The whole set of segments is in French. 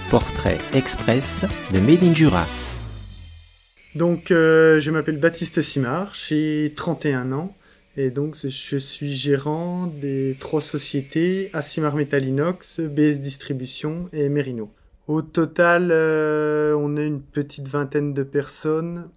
portrait express de Made in Jura. Donc, je m'appelle Baptiste Simard, j'ai 31 ans et donc je suis gérant des 3 sociétés Asimar Metal Inox, BS Distribution et Merino. Au total, on est une petite vingtaine de personnes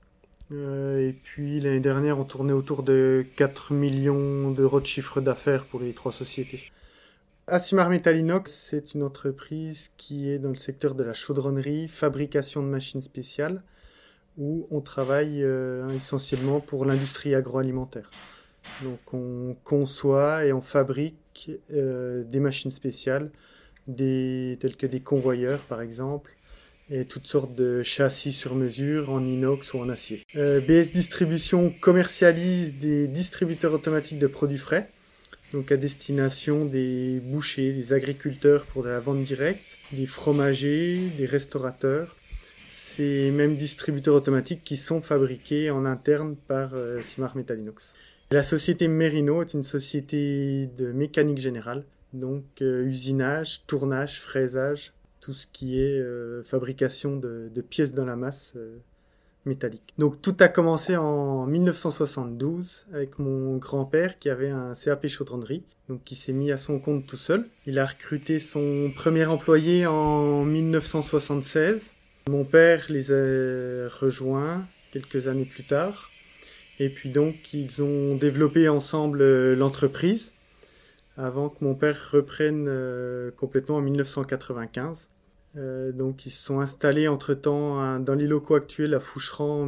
et puis l'année dernière, on tournait autour de 4 millions d'euros de chiffre d'affaires pour les 3 sociétés. Asimar Metal Inox, c'est une entreprise qui est dans le secteur de la chaudronnerie, fabrication de machines spéciales, où on travaille essentiellement pour l'industrie agroalimentaire. Donc on conçoit et on fabrique des machines spéciales, telles que des convoyeurs par exemple, et toutes sortes de châssis sur mesure en inox ou en acier. BS Distribution commercialise des distributeurs automatiques de produits frais, donc à destination des bouchers, des agriculteurs pour de la vente directe, des fromagers, des restaurateurs. Ces mêmes distributeurs automatiques qui sont fabriqués en interne par Asimar Metal Inox. La société Merino est une société de mécanique générale, donc usinage, tournage, fraisage, tout ce qui est fabrication de pièces dans la masse métallique. Donc tout a commencé en 1972 avec mon grand-père qui avait un CAP chaudronnerie, donc qui s'est mis à son compte tout seul. Il a recruté son premier employé en 1976. Mon père les a rejoints quelques années plus tard. Et puis donc, ils ont développé ensemble l'entreprise avant que mon père reprenne complètement en 1995. Donc, ils se sont installés entre-temps dans les locaux actuels à Foucheran en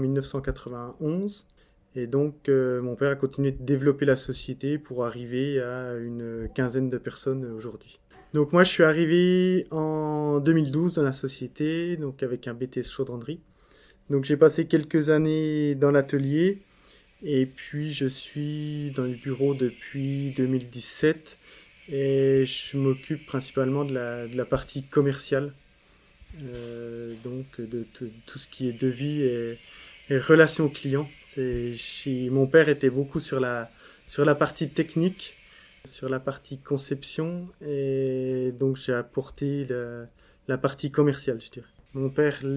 1991. Et donc, mon père a continué de développer la société pour arriver à une quinzaine de personnes aujourd'hui. Donc moi je suis arrivé en 2012 dans la société, donc avec un BTS chaudronnerie. Donc j'ai passé quelques années dans l'atelier et puis je suis dans les bureaux depuis 2017 et je m'occupe principalement de la partie commerciale, donc de tout ce qui est devis et relations clients. Mon père était beaucoup sur la partie technique, sur la partie conception, et donc j'ai apporté la partie commerciale, je dirais. Mon père me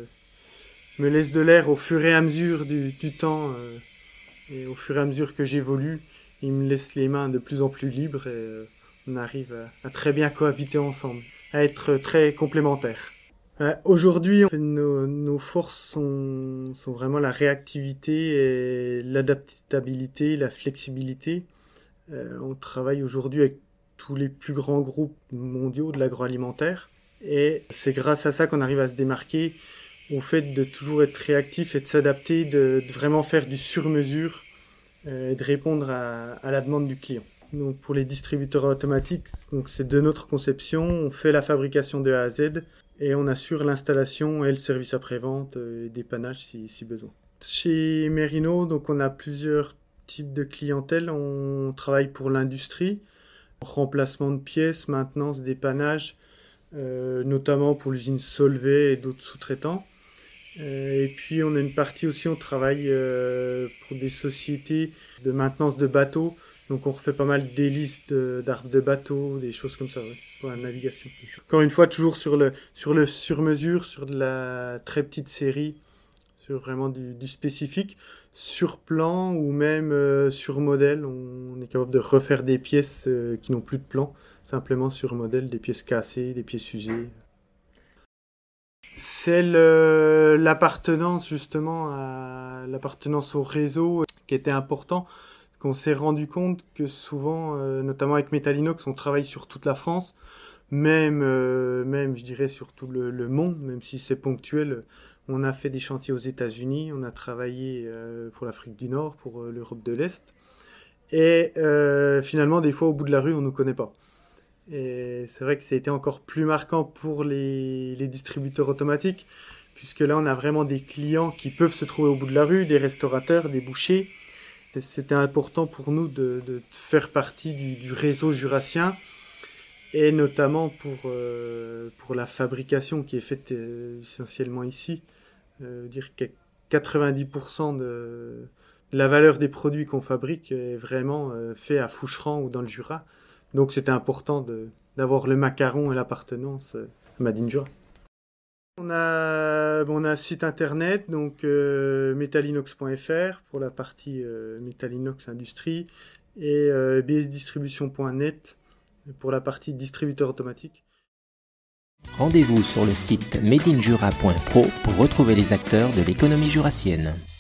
laisse de l'air au fur et à mesure du temps, et au fur et à mesure que j'évolue, il me laisse les mains de plus en plus libres et on arrive à très bien cohabiter ensemble, à être très complémentaires. Aujourd'hui, nos forces sont vraiment la réactivité et l'adaptabilité, la flexibilité. On travaille aujourd'hui avec tous les plus grands groupes mondiaux de l'agroalimentaire et c'est grâce à ça qu'on arrive à se démarquer au fait de toujours être réactif et de s'adapter, de vraiment faire du sur-mesure et de répondre à la demande du client. Donc pour les distributeurs automatiques, donc c'est de notre conception, on fait la fabrication de A à Z et on assure l'installation et le service après-vente et dépannage si besoin. Chez Merino, donc on a plusieurs type de clientèle. On travaille pour l'industrie, remplacement de pièces, maintenance, dépannage, notamment pour l'usine Solvay et d'autres sous-traitants. Et puis on a une partie aussi, on travaille pour des sociétés de maintenance de bateaux. Donc on refait pas mal d'hélices d'arbres de bateaux, des choses comme ça, ouais, pour la navigation. Encore une fois, toujours sur le sur-mesure, sur de la très petite série, sur vraiment du spécifique, sur plan ou même sur modèle. On est capable de refaire des pièces qui n'ont plus de plan, simplement sur modèle, des pièces cassées, des pièces usées. C'est l'appartenance justement l'appartenance au réseau qui était important, qu'on s'est rendu compte que souvent, notamment avec Metal Inox, on travaille sur toute la France, même je dirais sur tout le monde, même si c'est ponctuel. On a fait des chantiers aux États-Unis, on a travaillé pour l'Afrique du Nord, pour l'Europe de l'Est. Et finalement, des fois, au bout de la rue, on ne nous connaît pas. Et c'est vrai que ça a été encore plus marquant pour les distributeurs automatiques, puisque là, on a vraiment des clients qui peuvent se trouver au bout de la rue, des restaurateurs, des bouchers. C'était important pour nous de faire partie du réseau jurassien, et notamment pour la fabrication qui est faite essentiellement ici. Dire que 90% de la valeur des produits qu'on fabrique est vraiment fait à Foucheran ou dans le Jura. Donc c'était important d'avoir le macaron et l'appartenance à Made in Jura. On a un site internet, donc metallinox.fr pour la partie Metallinox Industrie et bsdistribution.net pour la partie distributeur automatique. Rendez-vous sur le site madeinjura.pro pour retrouver les acteurs de l'économie jurassienne.